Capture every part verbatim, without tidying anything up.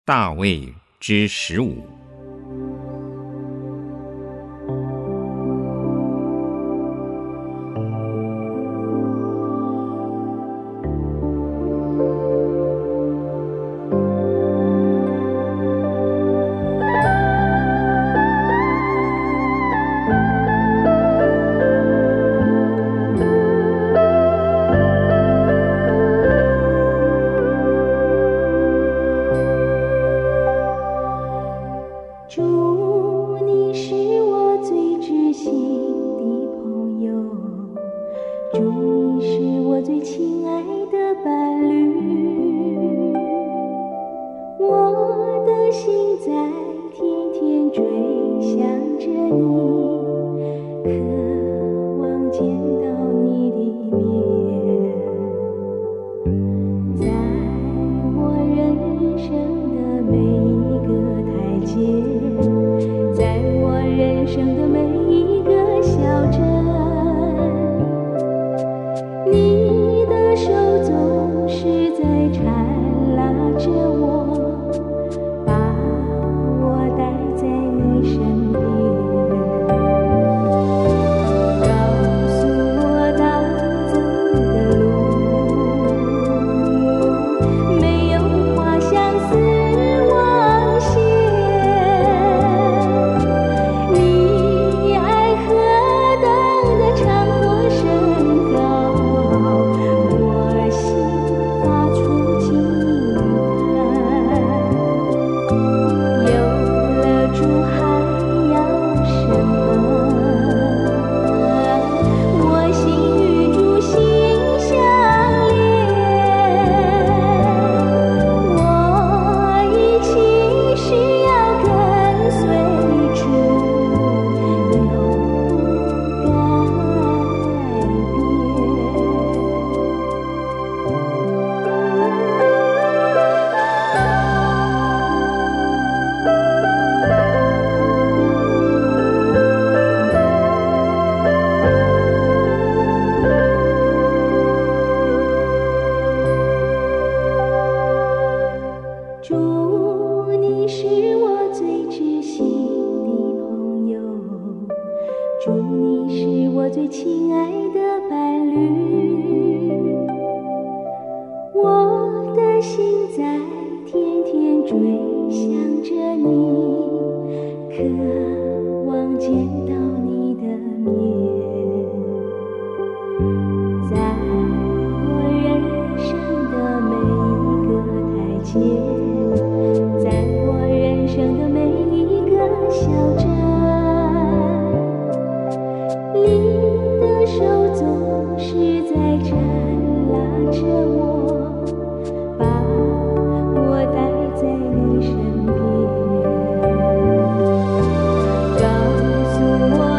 大卫之十五。 主，你是我最知心的朋友，主，你是我最亲爱的伴侣，我的心在天天追想着你，渴望见到你的面，在我人生的每一个台阶，在我人生的每一个小镇，你的手总是在缠拉着我，把我带在你身边，告诉我当走的路，没有花香似网线。你爱何等的长阔深高，我心发出惊叹。有了主还要什么？我心与主心相连，我一心是要跟随主，永不主，你是我最知心的朋友，主，你是我最亲爱的伴侣，我的心在天天追想着你，渴望见到你的面，在我人生的每一个台阶，在我人生的每一个小镇，你的手总是在缠拉着我，把我带在你身边，告诉我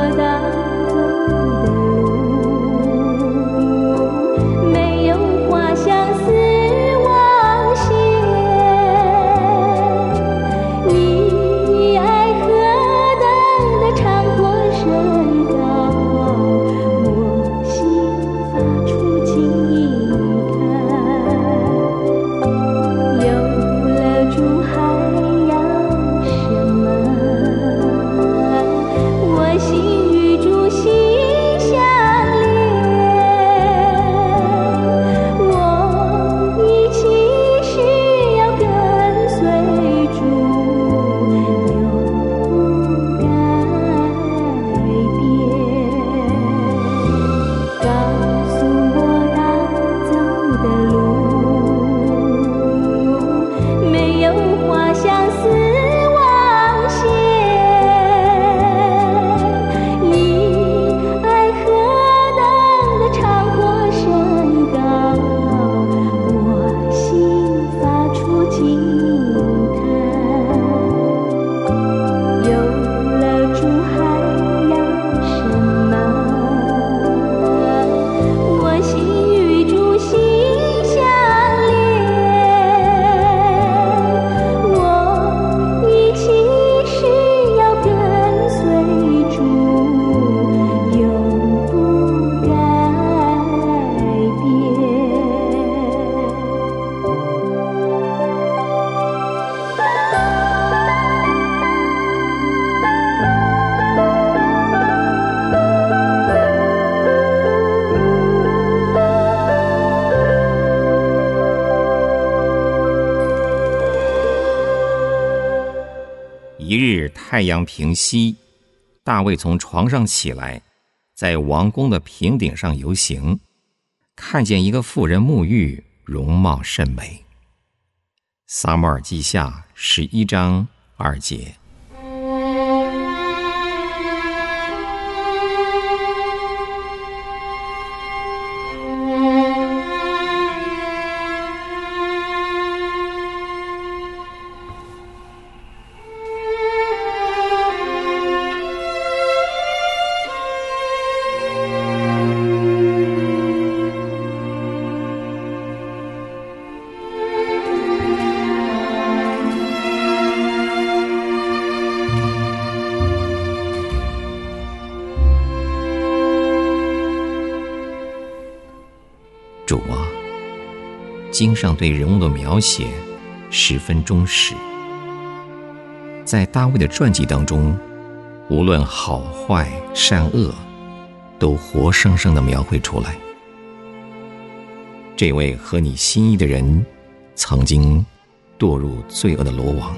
一日太阳平西，大卫从床上起来，在王宫的平顶上游行，看见一个妇人沐浴，容貌甚美。撒母耳记下十一章二节。主啊，经上对人物的描写十分忠实，在大卫的传记当中，无论好坏善恶，都活生生地描绘出来。这位合你心意的人，曾经堕入罪恶的罗网，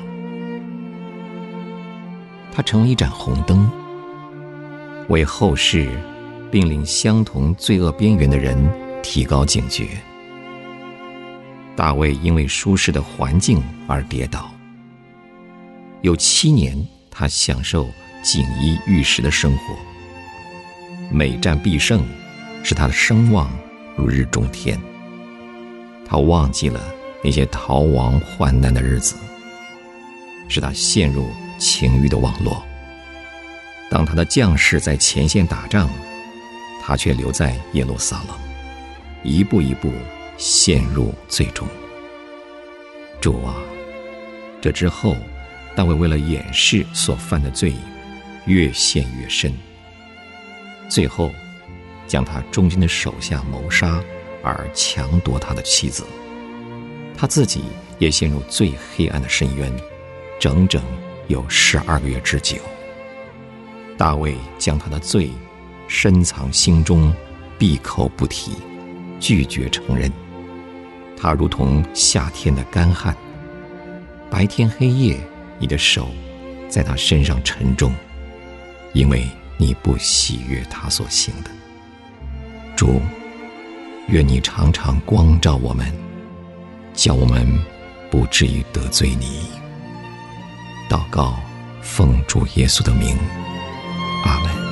他成了一盏红灯，为后世并令相同罪恶边缘的人提高警觉。大卫因为舒适的环境而跌倒，有七年他享受锦衣玉食的生活，每战必胜，使他的声望如日中天。他忘记了那些逃亡患难的日子，使他陷入情欲的网络。当他的将士在前线打仗，他却留在耶路撒冷，一步一步陷入罪中。主啊，这之后大卫为了掩饰所犯的罪，越陷越深，最后将他中间的手下谋杀，而强夺他的妻子。他自己也陷入最黑暗的深渊，整整有十二个月之久。大卫将他的罪深藏心中，闭口不提，拒绝承认。他如同夏天的干旱，白天黑夜，你的手在他身上沉重，因为你不喜悦他所行的。主，愿你常常光照我们，叫我们不至于得罪你。祷告，奉主耶稣的名，阿们。